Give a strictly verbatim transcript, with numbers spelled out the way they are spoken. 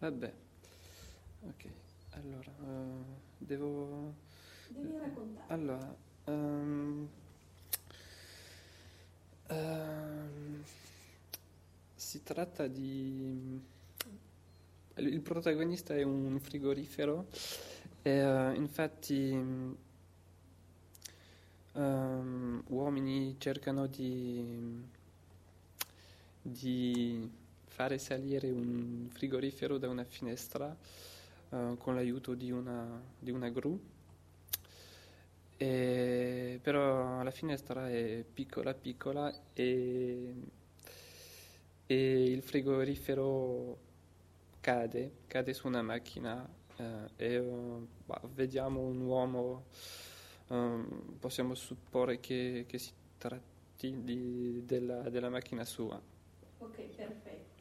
Vabbè, ok. Allora, eh, devo... Devi raccontare. Allora, ehm, ehm, si tratta di... Il protagonista è un frigorifero e eh, infatti ehm, uomini cercano di, di fare salire un frigorifero da una finestra eh, con l'aiuto di una, di una gru. E- però la finestra è piccola piccola e, e il frigorifero cade, cade su una macchina eh, e eh, bah, vediamo un uomo, ehm, possiamo supporre che, che si tratti di- della, della macchina sua. Ok, perfetto.